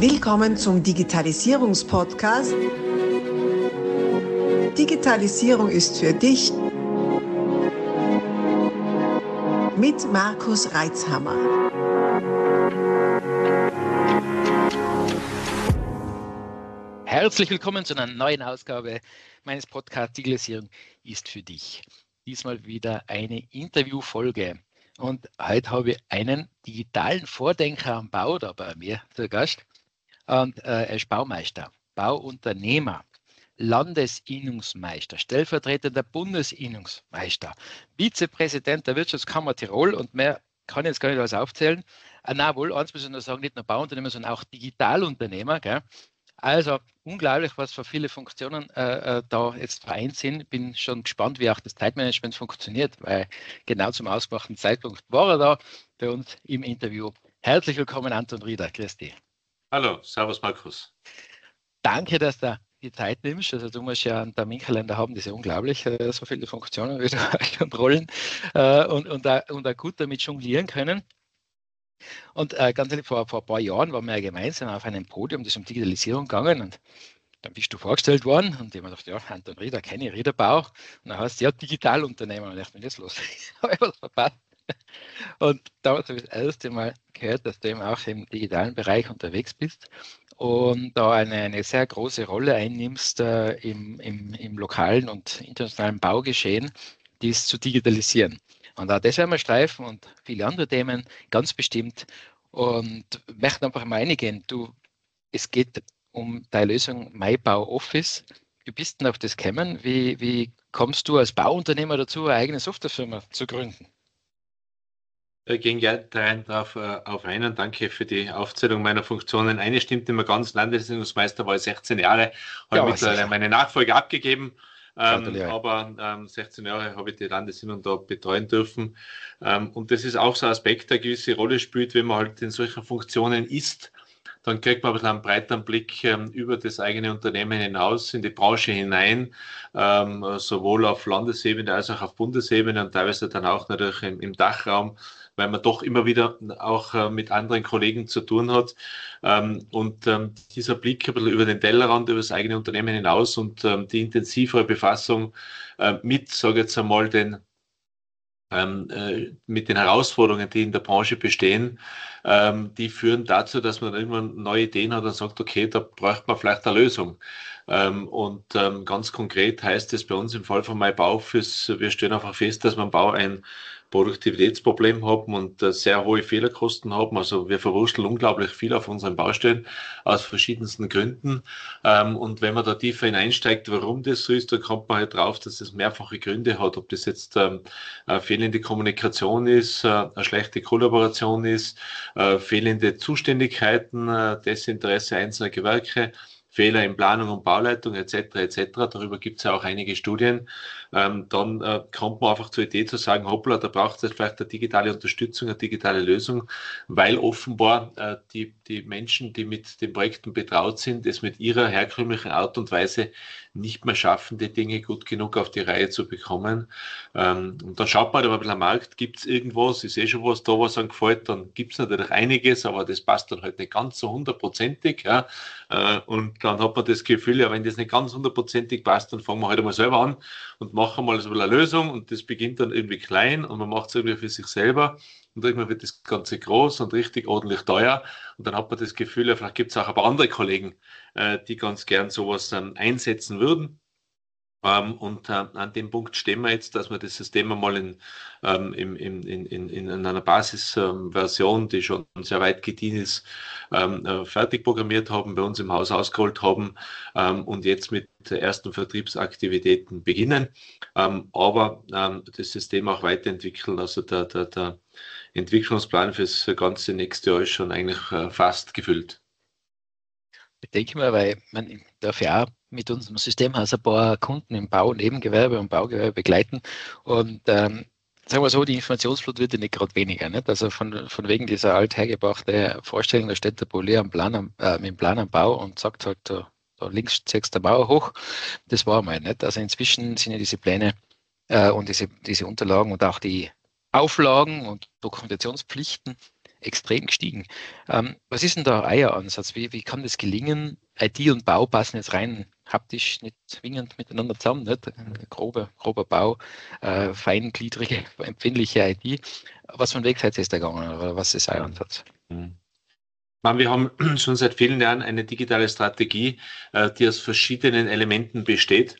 Willkommen zum Digitalisierungspodcast. Digitalisierung ist für dich mit Markus Reitzhammer. Herzlich willkommen zu einer neuen Ausgabe meines Podcasts Digitalisierung ist für dich. Diesmal wieder eine Interviewfolge. Und heute habe ich einen digitalen Vordenker am Bau da bei mir zu Gast. Und er ist Baumeister, Bauunternehmer, Landesinnungsmeister, stellvertretender Bundesinnungsmeister, Vizepräsident der Wirtschaftskammer Tirol und mehr kann ich jetzt gar nicht alles aufzählen. Na wohl, eins muss ich nur sagen, nicht nur Bauunternehmer, sondern auch Digitalunternehmer. Gell? Also unglaublich, was für viele Funktionen da jetzt vereint sind. Bin schon gespannt, wie auch das Zeitmanagement funktioniert, weil genau zum ausgemachten Zeitpunkt war er da bei uns im Interview. Herzlich willkommen, Anton Rieder. Grüß dich. Hallo, servus Markus. Danke, dass du die Zeit nimmst. Also du musst ja einen Terminkalender haben, das ist ja unglaublich, so viele Funktionen wie du und Rollen und auch gut damit jonglieren können. Und ganz ehrlich, vor ein paar Jahren waren wir ja gemeinsam auf einem Podium, das um Digitalisierung gegangen und dann bist du vorgestellt worden und ich habe mir gedacht, ja, Anton Rieder, kenne ich, Riederbau. Und dann heißt es, ja, Digitalunternehmer. Und ich dachte, was ist los? Habe ich was verpasst? Und damals habe ich das erste Mal gehört, dass du eben auch im digitalen Bereich unterwegs bist und da eine sehr große Rolle einnimmst im lokalen und internationalen Baugeschehen, dies zu digitalisieren. Und auch das werden wir streifen und viele andere Themen ganz bestimmt. Und möchte einfach mal eingehen. Es geht um deine Lösung MyBau Office. Wie bist du denn auf das gekommen? Wie kommst du als Bauunternehmer dazu, eine eigene Softwarefirma zu gründen? Ich gehe gerne darauf ein und danke für die Aufzählung meiner Funktionen. Eine stimmt immer ganz, Landesinnungsmeister war ich 16 Jahre, habe Ja, mittlerweile sicher. meine Nachfolge abgegeben, Gratuliere. aber 16 Jahre habe ich die Landesinnung da betreuen dürfen. Und das ist auch so ein Aspekt, der eine gewisse Rolle spielt, wenn man halt in solchen Funktionen ist. Dann kriegt man ein bisschen einen breiteren Blick über das eigene Unternehmen hinaus, in die Branche hinein, sowohl auf Landesebene als auch auf Bundesebene und teilweise dann auch natürlich im Dachraum, weil man doch immer wieder auch mit anderen Kollegen zu tun hat. Und dieser Blick ein bisschen über den Tellerrand, über das eigene Unternehmen hinaus und die intensivere Befassung mit, sage ich jetzt einmal, mit den Herausforderungen, die in der Branche bestehen, die führen dazu, dass man irgendwann neue Ideen hat und sagt, okay, da braucht man vielleicht eine Lösung. Und ganz konkret heißt es bei uns im Fall von MyBauOffice, wir stellen einfach fest, dass wir im Bau ein Produktivitätsproblem haben und sehr hohe Fehlerkosten haben. Also wir verwurschteln unglaublich viel auf unseren Baustellen aus verschiedensten Gründen. Und wenn man da tiefer hineinsteigt, warum das so ist, dann kommt man halt drauf, dass es mehrfache Gründe hat, ob das jetzt fehlende Kommunikation ist, eine schlechte Kollaboration ist, fehlende Zuständigkeiten, Desinteresse einzelner Gewerke, Fehler in Planung und Bauleitung etc. etc. Darüber gibt es ja auch einige Studien. Dann kommt man einfach zur Idee zu sagen, hoppla, da braucht es vielleicht eine digitale Unterstützung, eine digitale Lösung, weil offenbar die Menschen, die mit den Projekten betraut sind, es mit ihrer herkömmlichen Art und Weise nicht mehr schaffen, die Dinge gut genug auf die Reihe zu bekommen. Und dann schaut man halt aber ein bisschen am Markt, gibt es irgendwas, ich sehe schon was da, was einem gefällt, dann gibt es natürlich einiges, aber das passt dann halt nicht ganz so hundertprozentig. Ja. Und dann hat man das Gefühl, ja, wenn das nicht ganz hundertprozentig passt, dann fangen wir halt einmal selber an und machen mal so eine Lösung und das beginnt dann irgendwie klein und man macht es irgendwie für sich selber und irgendwann wird das Ganze groß und richtig ordentlich teuer und dann hat man das Gefühl, ja, vielleicht gibt es auch ein paar andere Kollegen, die ganz gern sowas einsetzen würden. Und an dem Punkt stehen wir jetzt, dass wir das System einmal in einer Basisversion, die schon sehr weit gediehen ist, fertig programmiert haben, bei uns im Haus ausgerollt haben und jetzt mit ersten Vertriebsaktivitäten beginnen, aber das System auch weiterentwickeln. Also der Entwicklungsplan fürs ganze nächste Jahr ist schon eigentlich fast gefüllt. Ich denke mal, weil man darf ja auch mit unserem Systemhaus ein paar Kunden im Bau- und Nebengewerbe und Baugewerbe begleiten. Und sagen wir so, die Informationsflut wird ja nicht gerade weniger. Nicht? Also von wegen dieser althergebrachte Vorstellung, da steht der Polier mit dem Plan am Bau und sagt halt, da links zählst der Mauer hoch. Das war mal nicht. Also inzwischen sind ja diese Pläne und diese Unterlagen und auch die Auflagen und Dokumentationspflichten extrem gestiegen. Was ist denn da euer Ansatz? Wie kann das gelingen? IT und Bau passen jetzt rein haptisch nicht zwingend miteinander zusammen, nicht? Grober Bau, feingliedrige, empfindliche IT. Was für einen Weg seid ihr da gegangen oder was ist euer Ansatz? Wir haben schon seit vielen Jahren eine digitale Strategie, die aus verschiedenen Elementen besteht,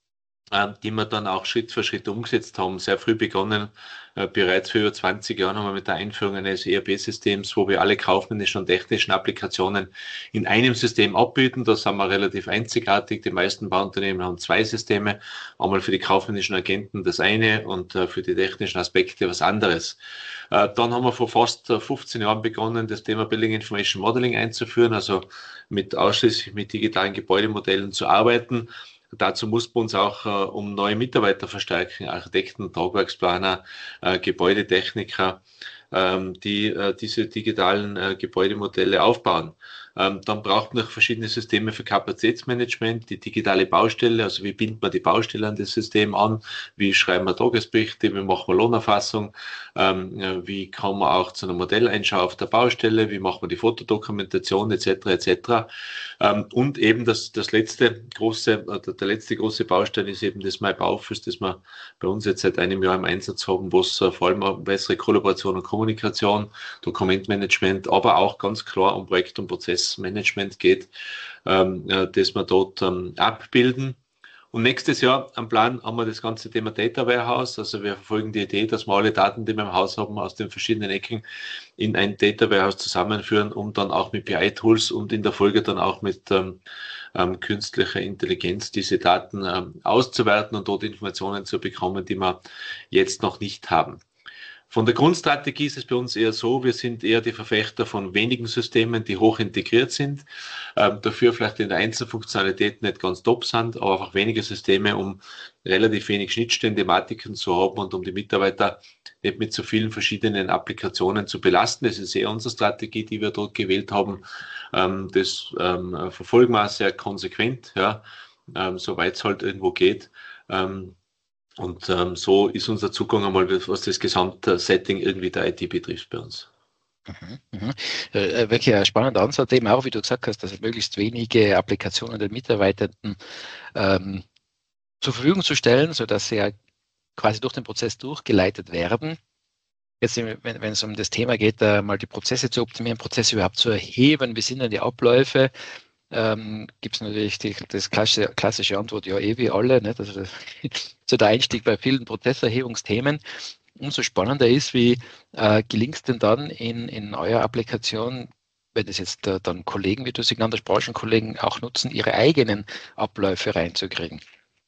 die wir dann auch Schritt für Schritt umgesetzt haben. Sehr früh begonnen, bereits vor über 20 Jahren haben wir mit der Einführung eines ERP-Systems, wo wir alle kaufmännischen und technischen Applikationen in einem System abbilden. Da sind wir relativ einzigartig. Die meisten Bauunternehmen haben 2 Systeme. Einmal für die kaufmännischen Agenten das eine und für die technischen Aspekte was anderes. Dann haben wir vor fast 15 Jahren begonnen, das Thema Building Information Modeling einzuführen, also ausschließlich mit digitalen Gebäudemodellen zu arbeiten. Dazu mussten wir uns auch um neue Mitarbeiter verstärken, Architekten, Tragwerksplaner, Gebäudetechniker, die diese digitalen Gebäudemodelle aufbauen. Dann braucht man noch verschiedene Systeme für Kapazitätsmanagement, die digitale Baustelle, also wie bindet man die Baustelle an das System an, wie schreiben wir Tagesberichte, wie machen wir Lohnerfassung, wie kommen wir auch zu einer Modelleinschau auf der Baustelle, wie machen wir die Fotodokumentation etc. Und eben der letzte große Baustein ist eben das MyBauOffice, das wir bei uns jetzt seit einem Jahr im Einsatz haben, wo es vor allem um bessere Kollaboration und Kommunikation, Dokumentmanagement, aber auch ganz klar um Projekt- und Prozessmanagement geht, das wir dort abbilden. Und nächstes Jahr am Plan haben wir das ganze Thema Data Warehouse. Also wir verfolgen die Idee, dass wir alle Daten, die wir im Haus haben, aus den verschiedenen Ecken in ein Data Warehouse zusammenführen, um dann auch mit BI-Tools und in der Folge dann auch mit künstlicher Intelligenz diese Daten auszuwerten und dort Informationen zu bekommen, die wir jetzt noch nicht haben. Von der Grundstrategie ist es bei uns eher so, wir sind eher die Verfechter von wenigen Systemen, die hoch integriert sind, dafür vielleicht in der Einzelfunktionalität nicht ganz top sind, aber einfach wenige Systeme, um relativ wenig Schnittstellenthematiken zu haben und um die Mitarbeiter nicht mit so vielen verschiedenen Applikationen zu belasten. Das ist eher unsere Strategie, die wir dort gewählt haben. Das verfolgen wir auch sehr konsequent, ja, soweit es halt irgendwo geht. Und so ist unser Zugang einmal, was das gesamte Setting irgendwie der IT betrifft bei uns. Wirklich ein spannender Ansatz, eben auch, wie du gesagt hast, dass möglichst wenige Applikationen den Mitarbeitenden zur Verfügung zu stellen, sodass sie ja quasi durch den Prozess durchgeleitet werden. Jetzt, wenn es um das Thema geht, mal die Prozesse zu optimieren, Prozesse überhaupt zu erheben, wie sind denn die Abläufe? Gibt es natürlich das klassische Antwort, ja, wie alle. Nicht? Also so der Einstieg bei vielen Prozesserhebungsthemen. Umso spannender ist, wie gelingt es denn dann in eurer Applikation, wenn das jetzt dann Kollegen, wie du sie genannt hast, Branchenkollegen auch nutzen, ihre eigenen Abläufe reinzukriegen?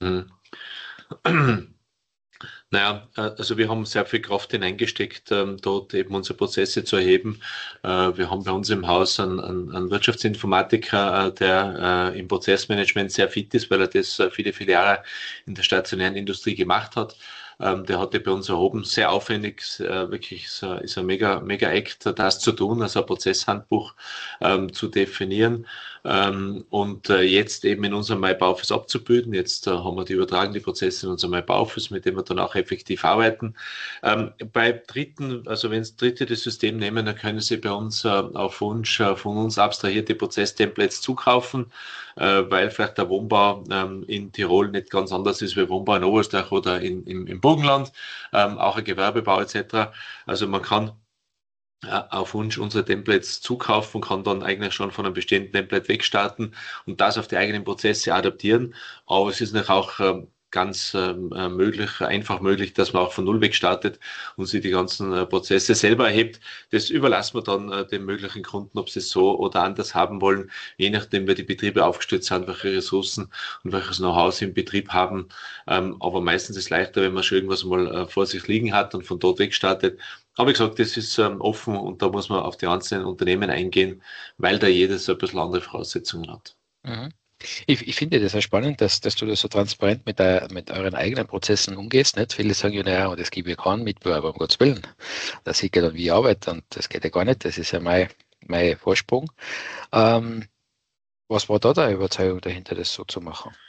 Naja, also wir haben sehr viel Kraft hineingesteckt, dort eben unsere Prozesse zu erheben. Wir haben bei uns im Haus einen Wirtschaftsinformatiker, der im Prozessmanagement sehr fit ist, weil er das viele, viele Jahre in der stationären Industrie gemacht hat. Der hatte bei uns erhoben, sehr aufwendig, wirklich ist ein mega Act, das zu tun, also ein Prozesshandbuch zu definieren und jetzt eben in unserem MyBauOffice abzubilden. Jetzt haben wir die übertragen, die Prozesse in unserem MyBauOffice, mit dem wir dann auch effektiv arbeiten. Bei Dritten, also wenn es Dritte das System nehmen, dann können sie bei uns auf Wunsch von uns abstrahierte Prozesstemplates zukaufen, weil vielleicht der Wohnbau in Tirol nicht ganz anders ist wie Wohnbau in Oberösterreich oder im Burgenland, auch ein Gewerbebau etc. Also man kann auf Wunsch unsere Templates zukaufen und kann dann eigentlich schon von einem bestehenden Template wegstarten und das auf die eigenen Prozesse adaptieren. Aber es ist natürlich auch ganz einfach möglich, dass man auch von Null weg startet und sich die ganzen Prozesse selber erhebt. Das überlassen wir dann den möglichen Kunden, ob sie es so oder anders haben wollen, je nachdem, wie die Betriebe aufgestellt sind, welche Ressourcen und welches Know-how sie im Betrieb haben. Aber meistens ist es leichter, wenn man schon irgendwas mal vor sich liegen hat und von dort weg startet. Aber wie gesagt, das ist offen und da muss man auf die einzelnen Unternehmen eingehen, weil da jedes ein bisschen andere Voraussetzungen hat. Mhm. Ich finde das sehr spannend, dass du das so transparent mit euren eigenen Prozessen umgehst. Nicht? Viele sagen ja, naja, das gebe ich keinen Mitbewerber, um Gottes Willen. Das sieht ja dann, wie ich arbeite und das geht ja gar nicht. Das ist ja mein Vorsprung. Was war da deine Überzeugung dahinter, das so zu machen?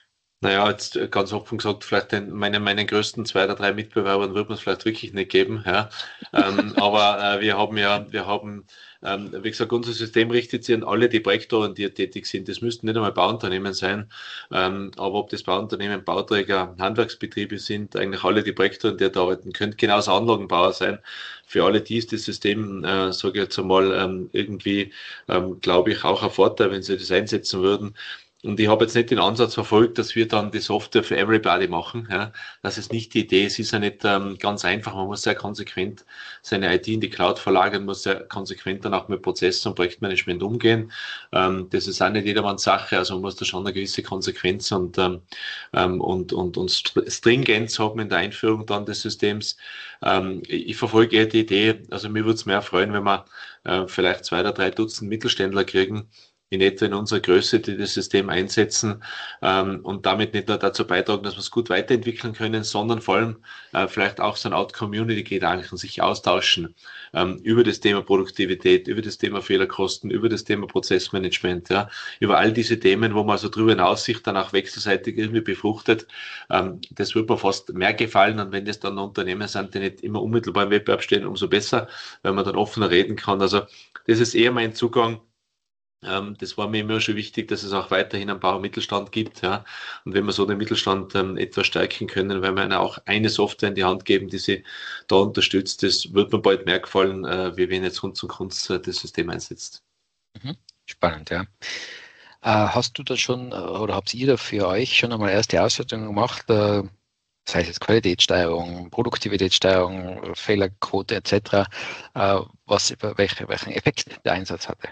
Naja, jetzt ganz offen gesagt, vielleicht meinen größten 2 oder 3 Mitbewerbern wird man es vielleicht wirklich nicht geben. Ja. Aber wir haben, wie gesagt, unser System richtet sich an alle, die projektorientiert tätig sind. Das müssten nicht einmal Bauunternehmen sein. Aber ob das Bauunternehmen, Bauträger, Handwerksbetriebe sind, eigentlich alle, die projektorientiert arbeiten, könnte genauso Anlagenbauer sein. Für alle die ist das System, sage ich jetzt einmal, irgendwie, glaube ich, auch ein Vorteil, wenn sie das einsetzen würden. Und ich habe jetzt nicht den Ansatz verfolgt, dass wir dann die Software für everybody machen. Ja. Das ist nicht die Idee. Es ist ja nicht ganz einfach. Man muss sehr konsequent seine IT in die Cloud verlagern, muss sehr konsequent dann auch mit Prozessen und Projektmanagement umgehen. Das ist auch nicht jedermanns Sache. Also man muss da schon eine gewisse Konsequenz und Stringenz haben in der Einführung dann des Systems. Ich verfolge eher die Idee, also mir würde es mehr freuen, wenn wir vielleicht 2 oder 3 Dutzend Mittelständler kriegen, in etwa in unserer Größe, die das System einsetzen und damit nicht nur dazu beitragen, dass wir es gut weiterentwickeln können, sondern vor allem vielleicht auch so eine Art Community-Gedanken sich austauschen über das Thema Produktivität, über das Thema Fehlerkosten, über das Thema Prozessmanagement, ja, über all diese Themen, wo man also darüber hinaus sich dann auch wechselseitig irgendwie befruchtet. Das wird mir fast mehr gefallen, und wenn das dann Unternehmen sind, die nicht immer unmittelbar im Wettbewerb stehen, umso besser, weil man dann offener reden kann. Also das ist eher mein Zugang. Das war mir immer schon wichtig, dass es auch weiterhin einen Baumittelstand gibt. Ja. Und wenn wir so den Mittelstand etwas stärken können, weil wir ihnen auch eine Software in die Hand geben, die sie da unterstützt, das wird mir bald mehr gefallen, wie wenn jetzt Hunds und Kunst das System einsetzt. Spannend, ja. Hast du da schon oder habt ihr da für euch schon einmal erste Auswertungen gemacht, sei es jetzt Qualitätssteuerung, Produktivitätssteuerung, Fehlerquote etc., welchen Effekt der Einsatz hatte?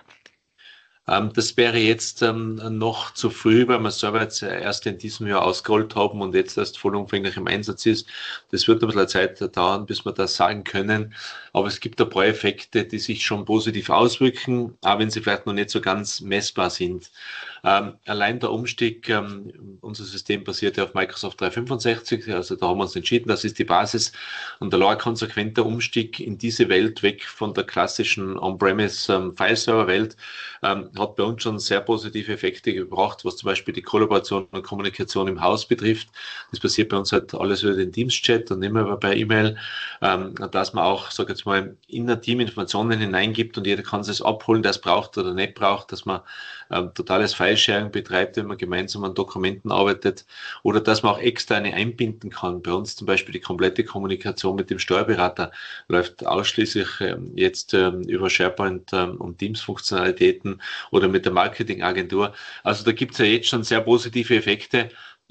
Das wäre jetzt noch zu früh, weil wir es selber jetzt erst in diesem Jahr ausgerollt haben und jetzt erst vollumfänglich im Einsatz ist. Das wird ein bisschen Zeit dauern, bis wir das sagen können. Aber es gibt ein paar Effekte, die sich schon positiv auswirken, auch wenn sie vielleicht noch nicht so ganz messbar sind. Allein der Umstieg, unser System basiert ja auf Microsoft 365, also da haben wir uns entschieden, das ist die Basis, und ein konsequenter Umstieg in diese Welt, weg von der klassischen On-Premise File-Server-Welt, hat bei uns schon sehr positive Effekte gebracht, was zum Beispiel die Kollaboration und Kommunikation im Haus betrifft. Das passiert bei uns halt alles über den Teams-Chat und nicht mehr per E-Mail, dass man auch, sag ich jetzt mal, in ein Team Informationen hineingibt und jeder kann es abholen, der es braucht oder nicht braucht, dass man totales File-Sharing betreibt, wenn man gemeinsam an Dokumenten arbeitet, oder dass man auch externe einbinden kann. Bei uns zum Beispiel die komplette Kommunikation mit dem Steuerberater läuft ausschließlich jetzt über SharePoint und Teams-Funktionalitäten oder mit der Marketingagentur. Also da gibt es ja jetzt schon sehr positive Effekte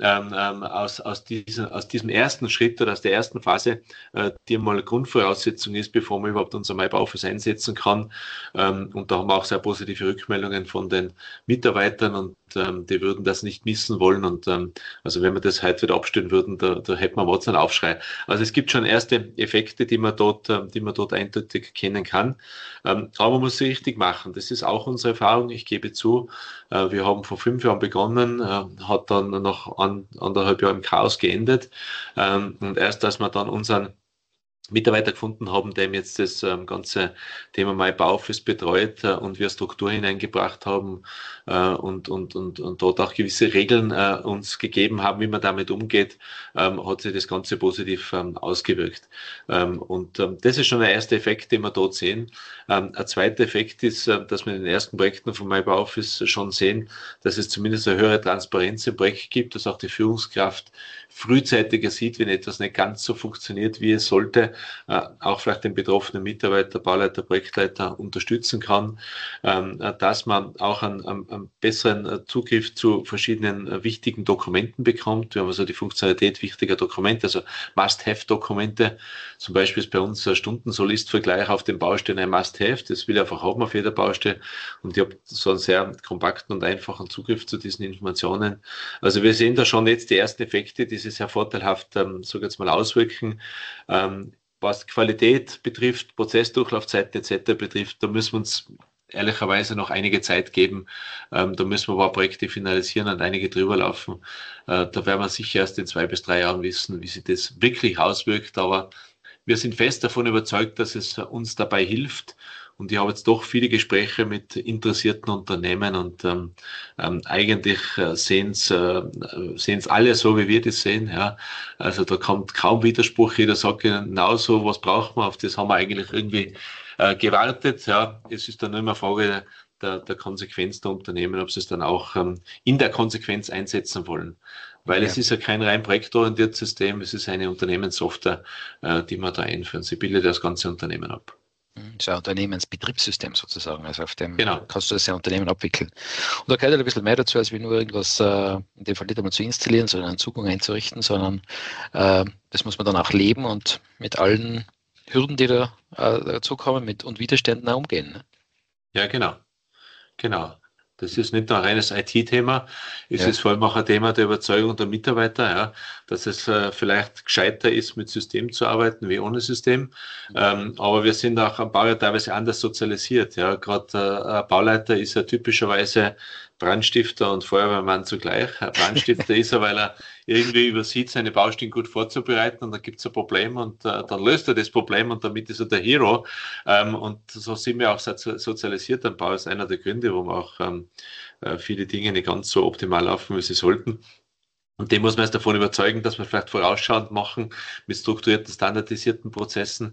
aus diesem ersten Schritt oder aus der ersten Phase, die mal eine Grundvoraussetzung ist, bevor man überhaupt unser MyBauoffice einsetzen kann. Und da haben wir auch sehr positive Rückmeldungen von den Mitarbeitern, und die würden das nicht missen wollen. Und also wenn wir das heute wieder abstellen würden, da hätten wir einen Aufschrei. Also es gibt schon erste Effekte, die man dort eindeutig erkennen kann. Aber man muss sie richtig machen. Das ist auch unsere Erfahrung. Ich gebe zu, wir haben vor 5 Jahren begonnen, hat dann nach 1,5 Jahren im Chaos geendet. Und erst als wir dann unseren Mitarbeiter gefunden haben, der jetzt das ganze Thema MyBauoffice betreut und wir Struktur hineingebracht haben und dort auch gewisse Regeln uns gegeben haben, wie man damit umgeht, hat sich das Ganze positiv ausgewirkt. Das ist schon der erste Effekt, den wir dort sehen. Ein zweiter Effekt ist, dass wir in den ersten Projekten von MyBauoffice schon sehen, dass es zumindest eine höhere Transparenz im Projekt gibt, dass auch die Führungskraft frühzeitiger sieht, wenn etwas nicht ganz so funktioniert, wie es sollte, auch vielleicht den betroffenen Mitarbeiter, Bauleiter, Projektleiter unterstützen kann, dass man auch einen besseren Zugriff zu verschiedenen wichtigen Dokumenten bekommt. Wir haben also die Funktionalität wichtiger Dokumente, also Must-Have-Dokumente. Zum Beispiel ist bei uns ein Stundensolist-Vergleich auf den Baustellen ein Must-Have. Das will ich einfach haben auf jeder Baustelle. Und ich habe so einen sehr kompakten und einfachen Zugriff zu diesen Informationen. Also wir sehen da schon jetzt die ersten Effekte, die sich sehr vorteilhaft, so jetzt mal auswirken. Was Qualität betrifft, Prozessdurchlaufzeiten etc. betrifft, da müssen wir uns ehrlicherweise noch einige Zeit geben. Da müssen wir ein paar Projekte finalisieren und einige drüber laufen. Da werden wir sicher erst in 2 bis 3 Jahren wissen, wie sich das wirklich auswirkt. Aber wir sind fest davon überzeugt, dass es uns dabei hilft Und ich habe jetzt doch viele Gespräche mit interessierten Unternehmen und eigentlich sehen es alle so, wie wir das sehen. Ja. Also da kommt kaum Widerspruch. Jeder sagt genau so, was braucht man, auf das haben wir eigentlich irgendwie gewartet. Ja. Es ist dann nur immer eine Frage der Konsequenz der Unternehmen, ob sie es dann auch in der Konsequenz einsetzen wollen. Weil es ist ja kein rein projektorientiertes System, es ist eine Unternehmenssoftware, die wir da einführen. Sie bildet das ganze Unternehmen ab. Das ist ein Unternehmensbetriebssystem sozusagen, also auf dem Genau. kannst du das ja Unternehmen abwickeln. Und da gehört ein bisschen mehr dazu, als wie nur irgendwas in dem Fall nicht einmal zu installieren, sondern einen Zugang einzurichten, sondern das muss man dann auch leben und mit allen Hürden, die da dazukommen und Widerständen auch umgehen. Ne? Ja, genau. Genau. Das ist nicht nur ein reines IT-Thema, es Ja. ist vor allem auch ein Thema der Überzeugung der Mitarbeiter, ja, dass es vielleicht gescheiter ist, mit System zu arbeiten wie ohne System. Aber wir sind auch am Bau ja teilweise anders sozialisiert. Ja. Gerade ein Bauleiter ist ja typischerweise Brandstifter und Feuerwehrmann zugleich. Ein Brandstifter ist er, weil er irgendwie übersieht, seine Baustellen gut vorzubereiten und dann gibt es ein Problem und dann löst er das Problem und damit ist er der Hero. Und so sind wir auch sozialisiert am Bau. Das ist einer der Gründe, warum auch viele Dinge nicht ganz so optimal laufen, wie sie sollten. Und dem muss man erst davon überzeugen, dass wir vielleicht vorausschauend machen mit strukturierten, standardisierten Prozessen.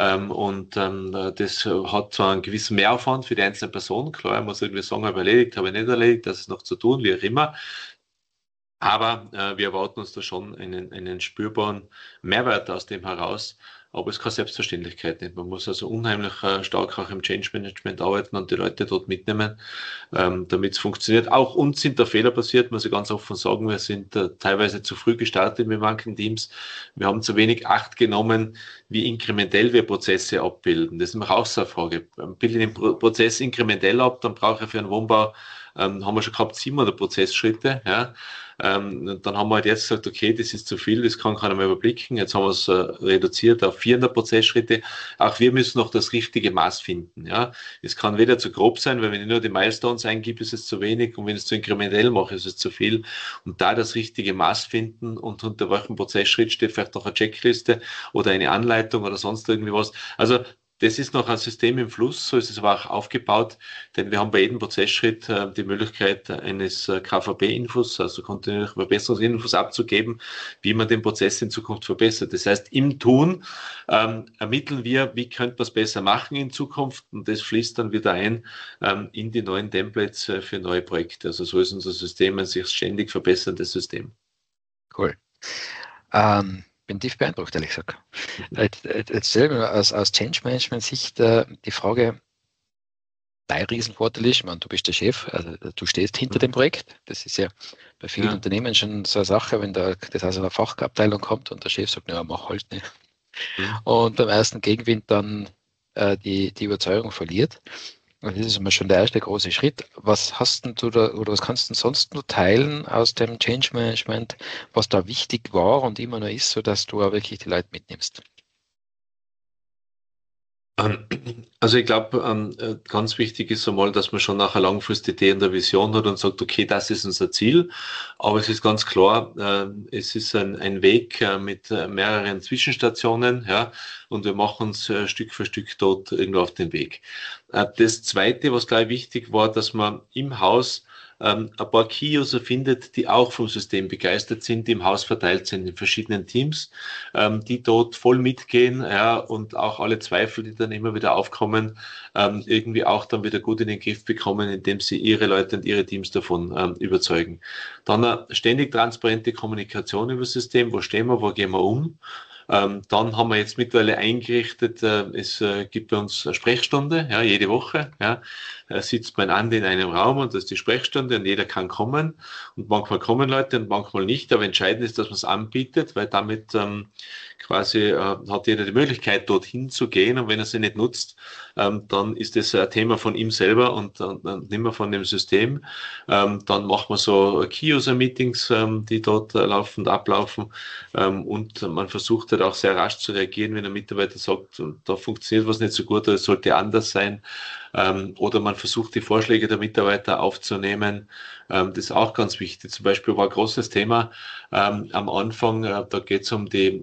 Das hat zwar einen gewissen Mehraufwand für die einzelne Person. Klar, ich muss irgendwie sagen, habe ich erledigt, habe ich nicht erledigt, das ist noch zu tun, wie auch immer. Aber wir erwarten uns da schon einen spürbaren Mehrwert aus dem heraus. Aber es ist keine Selbstverständlichkeit nicht. Man muss also unheimlich stark auch im Change Management arbeiten und die Leute dort mitnehmen, damit es funktioniert. Auch uns sind da Fehler passiert, muss ich ganz offen sagen. Wir sind teilweise zu früh gestartet mit manchen Teams. Wir haben zu wenig Acht genommen, wie inkrementell wir Prozesse abbilden. Das ist nämlich auch so eine Frage. Bilde ich den Prozess inkrementell ab, dann brauche ich für einen Wohnbau, haben wir schon gehabt, 700 Prozessschritte. Ja. Dann haben wir halt jetzt gesagt, okay, das ist zu viel, das kann keiner mehr überblicken. Jetzt haben wir es reduziert auf 400 Prozessschritte. Auch wir müssen noch das richtige Maß finden. Ja. Es kann weder zu grob sein, weil wenn ich nur die Milestones eingebe, ist es zu wenig und wenn ich es zu inkrementell mache, ist es zu viel. Und da das richtige Maß finden und unter welchem Prozessschritt steht vielleicht noch eine Checkliste oder eine Anleitung oder sonst irgendwie was. Also das ist noch ein System im Fluss, so ist es aber auch aufgebaut, denn wir haben bei jedem Prozessschritt die Möglichkeit eines KVP-Infos, also kontinuierlich Verbesserungsinfos abzugeben, wie man den Prozess in Zukunft verbessert. Das heißt, im Tun ermitteln wir, wie könnte man es besser machen in Zukunft und das fließt dann wieder ein in die neuen Templates für neue Projekte. Also so ist unser System ein sich ständig verbesserndes System. Cool. Bin tief beeindruckt, ehrlich gesagt. Jetzt selber aus Change Management Sicht die Frage, dein Riesenvorteil ist, ich meine, du bist der Chef, also du stehst hinter dem Projekt. Das ist ja bei vielen Unternehmen schon so eine Sache, wenn das aus einer Fachabteilung kommt und der Chef sagt, ja, mach halt nicht. Und beim ersten Gegenwind dann die Überzeugung verliert. Und das ist immer schon der erste große Schritt. Was hast denn du da, oder was kannst du denn sonst noch teilen aus dem Change Management, was da wichtig war und immer noch ist, sodass du auch wirklich die Leute mitnimmst? Also ich glaube, ganz wichtig ist einmal, dass man schon nachher langfristige Idee in der Vision hat und sagt, okay, das ist unser Ziel. Aber es ist ganz klar, es ist ein Weg mit mehreren Zwischenstationen, ja, und wir machen uns Stück für Stück dort irgendwo auf den Weg. Das Zweite, was gleich wichtig war, dass man im Haus ein paar Key-User findet, die auch vom System begeistert sind, die im Haus verteilt sind in verschiedenen Teams, die dort voll mitgehen, ja, und auch alle Zweifel, die dann immer wieder aufkommen, irgendwie auch dann wieder gut in den Griff bekommen, indem sie ihre Leute und ihre Teams davon überzeugen. Dann eine ständig transparente Kommunikation über das System, wo stehen wir, wo gehen wir um. Dann haben wir jetzt mittlerweile eingerichtet, es gibt bei uns eine Sprechstunde, ja, jede Woche, ja, sitzt man an in einem Raum und das ist die Sprechstunde und jeder kann kommen und manchmal kommen Leute und manchmal nicht, aber entscheidend ist, dass man es anbietet, weil damit quasi hat jeder die Möglichkeit, dorthin zu gehen und wenn er sie nicht nutzt, dann ist das ein Thema von ihm selber und nicht mehr von dem System. Dann machen wir so Key-User-Meetings, die dort laufend ablaufen und man versucht halt auch sehr rasch zu reagieren, wenn ein Mitarbeiter sagt, da funktioniert was nicht so gut oder es sollte anders sein. Oder man versucht, die Vorschläge der Mitarbeiter aufzunehmen. Das ist auch ganz wichtig. Zum Beispiel war ein großes Thema am Anfang, da geht es um die Berechnung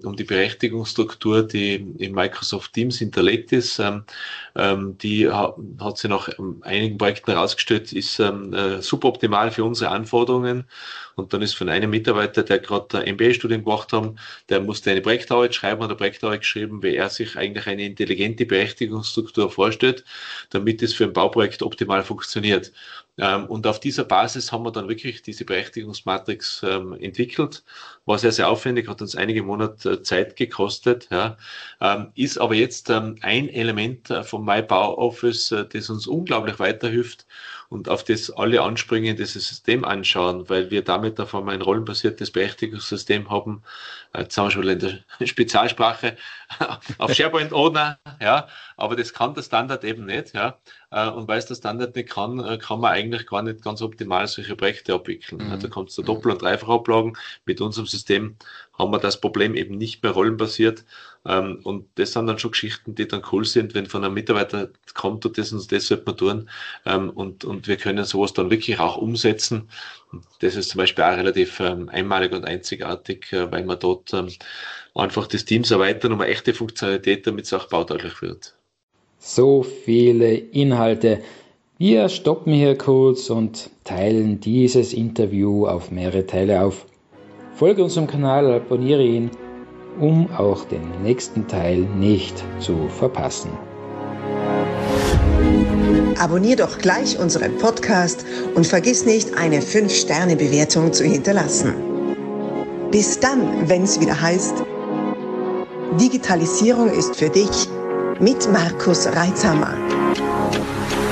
Berechtigungsstruktur, die in Microsoft Teams hinterlegt ist. Die hat sich nach einigen Projekten herausgestellt, ist suboptimal für unsere Anforderungen. Und dann ist von einem Mitarbeiter, der gerade ein MBA-Studium gemacht hat, der musste eine Projektarbeit schreiben, hat eine Projektarbeit geschrieben, wie er sich eigentlich eine intelligente Berechtigungsstruktur vorstellt, damit es für ein Bauprojekt optimal funktioniert. Und auf dieser Basis haben wir dann wirklich diese Berechtigungsmatrix entwickelt. War sehr, sehr aufwendig, hat uns einige Monate Zeit gekostet, ja. Ist aber jetzt ein Element vom MyBauOffice, das uns unglaublich weiterhilft und auf das alle anspringen, dieses System anschauen, weil wir damit auf einmal ein rollenbasiertes Berechtigungssystem haben. Jetzt haben wir schon in der Spezialsprache auf SharePoint Owner, ja, aber das kann der Standard eben nicht, ja. Und weil es der Standard nicht kann, kann man eigentlich gar nicht ganz optimal solche Projekte abwickeln. Da kommt es zu Doppel- und Dreifachablagen. Mit unserem System haben wir das Problem eben nicht mehr rollenbasiert. Und das sind dann schon Geschichten, die dann cool sind, wenn von einem Mitarbeiter kommt, und das sollte man tun. Und wir können sowas dann wirklich auch umsetzen. Das ist zum Beispiel auch relativ einmalig und einzigartig, weil wir dort einfach das Teams erweitern um eine echte Funktionalität, damit es auch bautauglich wird. So viele Inhalte. Wir stoppen hier kurz und teilen dieses Interview auf mehrere Teile auf. Folge unserem Kanal, abonniere ihn, um auch den nächsten Teil nicht zu verpassen. Abonnier doch gleich unseren Podcast und vergiss nicht, eine 5-Sterne-Bewertung zu hinterlassen. Bis dann, wenn es wieder heißt, Digitalisierung ist für dich mit Markus Reitzhammer.